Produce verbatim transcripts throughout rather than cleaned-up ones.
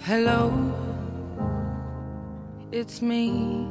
Hello, it's me.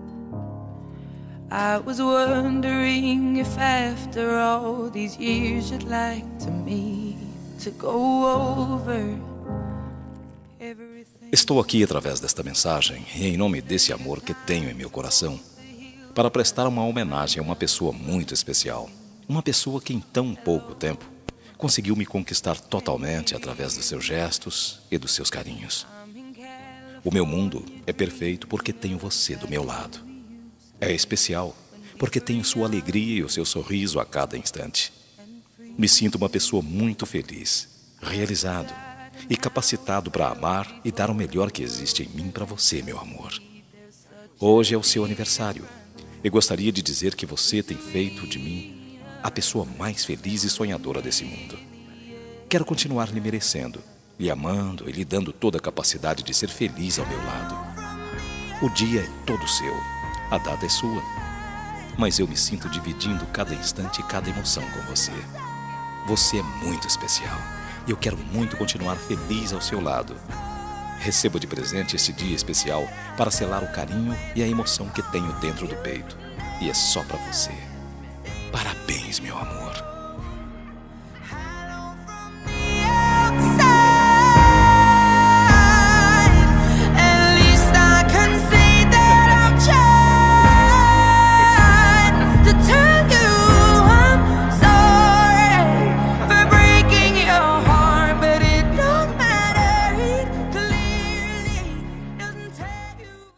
I was wondering if after all these years you'd like to me to go over everything. Estou aqui através desta mensagem e em nome desse amor que tenho em meu coração para prestar uma homenagem a uma pessoa muito especial. Uma pessoa que em tão pouco tempo conseguiu me conquistar totalmente através dos seus gestos e dos seus carinhos. O meu mundo é perfeito porque tenho você do meu lado. É especial porque tenho sua alegria e o seu sorriso a cada instante. Me sinto uma pessoa muito feliz, realizado e capacitado para amar e dar o melhor que existe em mim para você, meu amor. Hoje é o seu aniversário e gostaria de dizer que você tem feito de mim a pessoa mais feliz e sonhadora desse mundo. Quero continuar lhe merecendo, lhe amando e lhe dando toda a capacidade de ser feliz ao meu lado. O dia é todo seu, a data é sua, mas eu me sinto dividindo cada instante e cada emoção com você. Você é muito especial e eu quero muito continuar feliz ao seu lado. Recebo de presente esse dia especial para selar o carinho e a emoção que tenho dentro do peito. E é só para você. Parabéns, meu amor.